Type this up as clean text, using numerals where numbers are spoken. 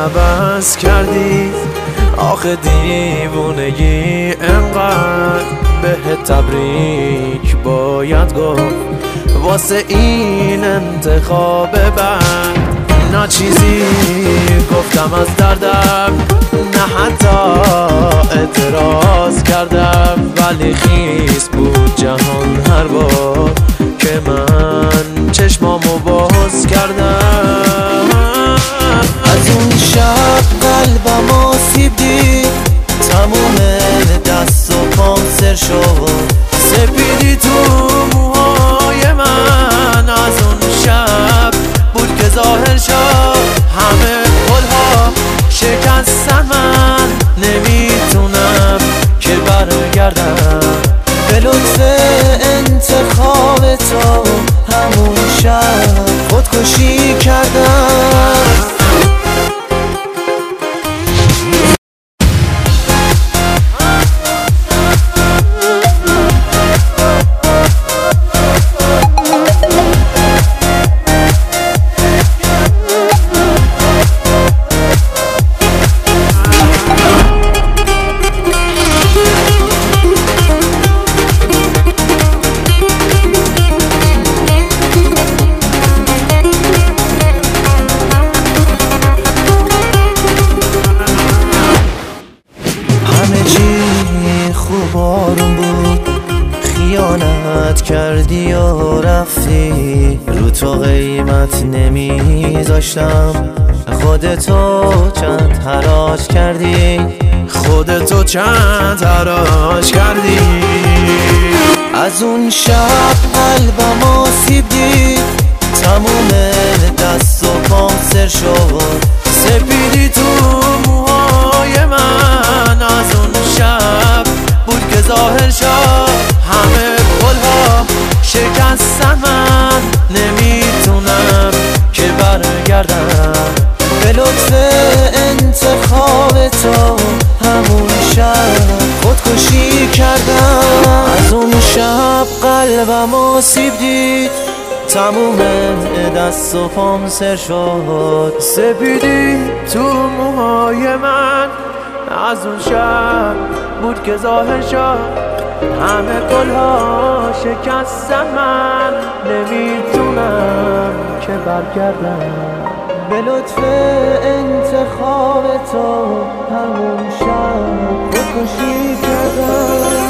عوض کردی. آخه دیوونگی انقدر بهت تبریک باید گفت واسه این انتخاب بد. نه چیزی گفتم از دردم، نه حتی اعتراض کردم، ولی خیس بود جهان هر بار که من چشمامو باز کردم. از اون شب قلبم آسیب دید، تموم دست و پام سر شد. سپیدی تو موهای من از اون شب بود که ظاهر شد. همه پلها شکستن، من نمیتونم که برگردم. به لطف انتخاب تو همون شب خودکشی کردم. خوب آروم بود، خیانت کردی و رفتی. رو تو قیمت نمیذاشتم، خودتو چند حراج کردی. خودتو چند حراج کردی. از اون شب قلبم آسیب دید، تموم دست و پام سر شد. سپیدی تو موهای من از اون شب بود که ظاهر شد. همه پلها شکستن، من نمیتونم که برگردم. به لطف انتخاب تو همون شب خودکشی کردم. از اون شب قلبم آسیب دید، تموم دست و پام سر شد. سپیدی تو موهای من از اون شب بود که ظاهر شد. همه گلها شکستن، من نمیتونم که برگردم. به لطف انتخاب تو همون شب خودکشی کردم.